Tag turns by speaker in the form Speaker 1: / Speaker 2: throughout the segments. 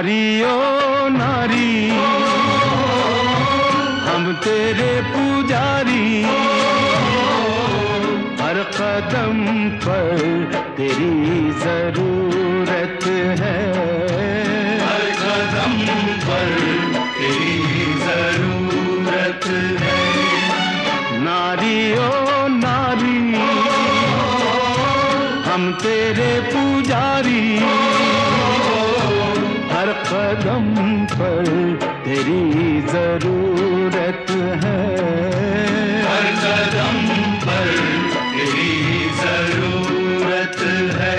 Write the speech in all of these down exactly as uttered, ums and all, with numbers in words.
Speaker 1: नारी ओ नारी हम तेरे पुजारी, हर कदम पर तेरी जरूरत है,
Speaker 2: हर कदम पर तेरी जरूरत है।
Speaker 1: नारी ओ नारी हम तेरे पुजारी, हर कदम पर तेरी जरूरत है,
Speaker 2: हर कदम पर तेरी जरूरत है।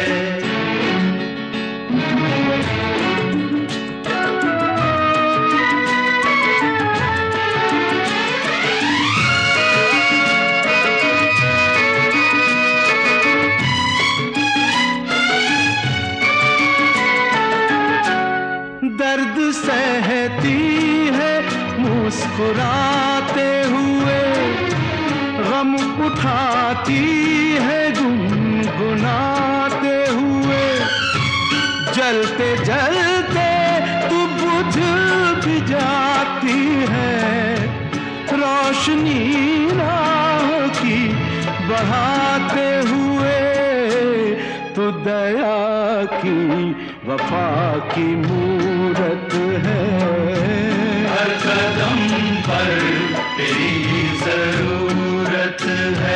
Speaker 1: दर्द सहती है मुस्कुराते हुए, गम उठाती है गुनगुनाते हुए, जलते जलते तू बुझ भी जाती है, रोशनी राह की बढ़ाते हुए, तू दया की वफा की मूरत है,
Speaker 2: हर कदम पर तेरी जरूरत है।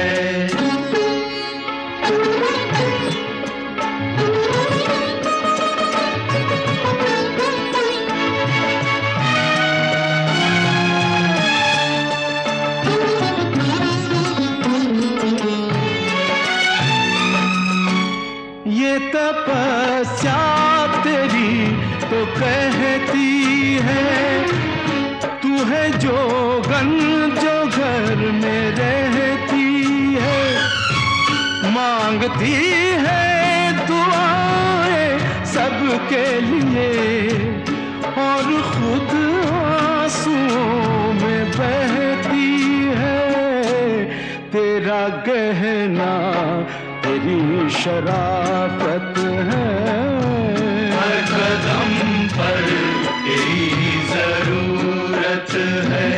Speaker 1: ये तपस्या तेरी तो कहती है, तू है जोगन जो घर में रहती है, मांगती है दुआएं सबके लिए और खुद आंसुओं में बहती है, तेरा गहना तेरी शराफत है,
Speaker 2: हर कदम पर तेरी जरूरत है।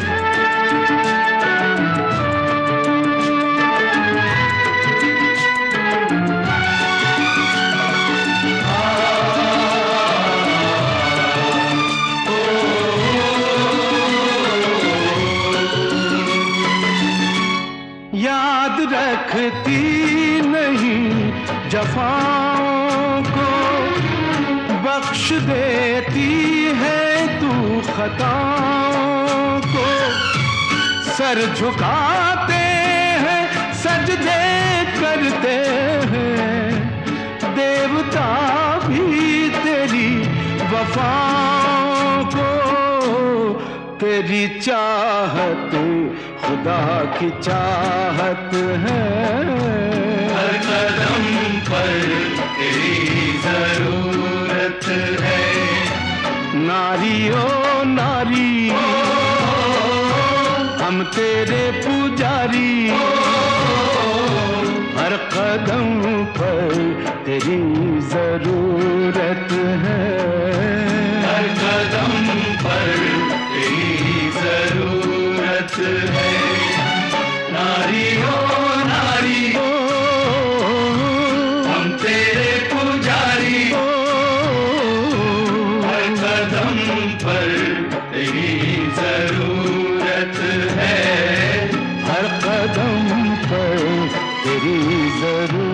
Speaker 1: याद रखती नहीं जफाओं को, बख्श देती है तू खताओं को, सर झुकाते हैं सजदे करते हैं देवता भी तेरी वफाओं को, तेरी चाहत खुदा की चाहत है,
Speaker 2: हर कदम पर तेरी जरूरत है।
Speaker 1: नारी ओ नारी हम तेरे पुजारी, हर कदम पर तेरी जरूरत है,
Speaker 2: हर कदम पर तेरी जरूरत है। नारी ओ नारी हम तेरे पुजारी, हर कदम पर तेरी जरूरत है,
Speaker 1: हर कदम पर तेरी जरूरत